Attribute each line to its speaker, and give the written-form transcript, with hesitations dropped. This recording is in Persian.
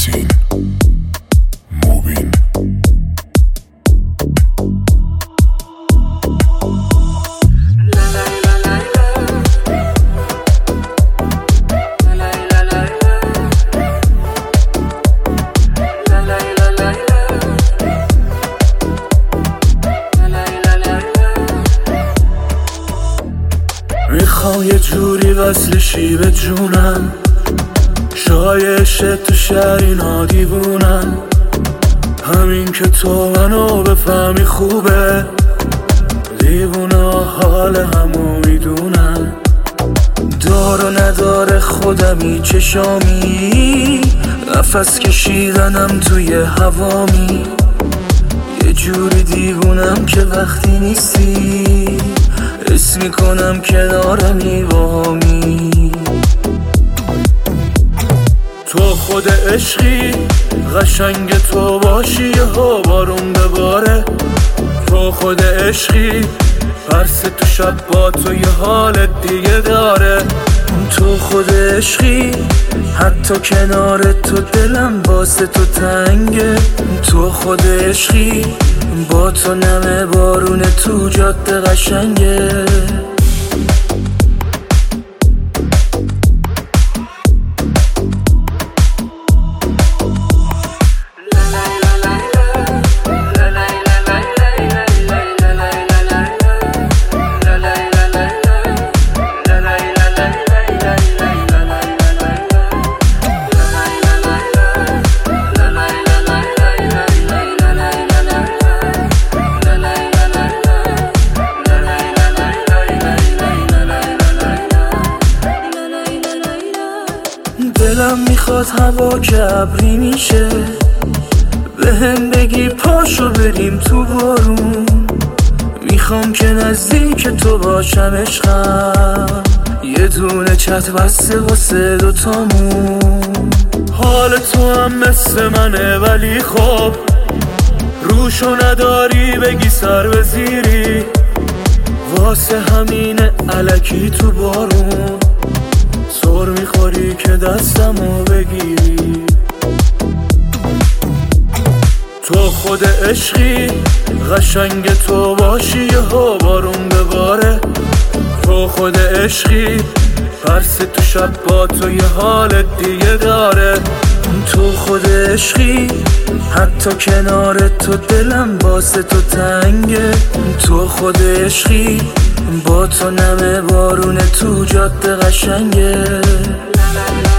Speaker 1: متین موبین
Speaker 2: میخوام یه جوری وصلشی به جونم، شایشه تو شهر اینا دیوونم. همین که تو منو بفهمی خوبه، دیوونه حال همو میدونم. دار و نداره خودمی چشامی، نفس کشیدنم توی هوامی. یه جوری دیوونم که وقتی نیستی حس میکنم کنارمی وامی. تو خود عشقی قشنگ، تو باشی ها بارون بباره. تو خود عشقی پرس تو شب با تو یه حال دیگه داره. تو خود عشقی حتی کنار تو دلم واسه تو تنگه. تو خود عشقی با تو نمه بارون تو جاده قشنگه. دلم میخواد هوا که ابری میشه، بهم بگی پاشو بریم تو بارون. میخوام که نزدیک تو باشم عشقم، یه دونه چت بسته واسه دوتامون. حال تو هم مثل منه ولی خب روشو نداری بگی سر بزیری. واسه همینه الکی تو بارون سر میخوری که دستمو بگیری. تو خود عشقی قشنگ، تو باشی ها بارون بباره. تو خود عشقی پرس تو شب با تو یه حال دیگه داره. تو خود عشقی حتی کنار تو دلم واسه تو تنگه. تو خود عشقی با تو نمه بارون تو جاده قشنگه.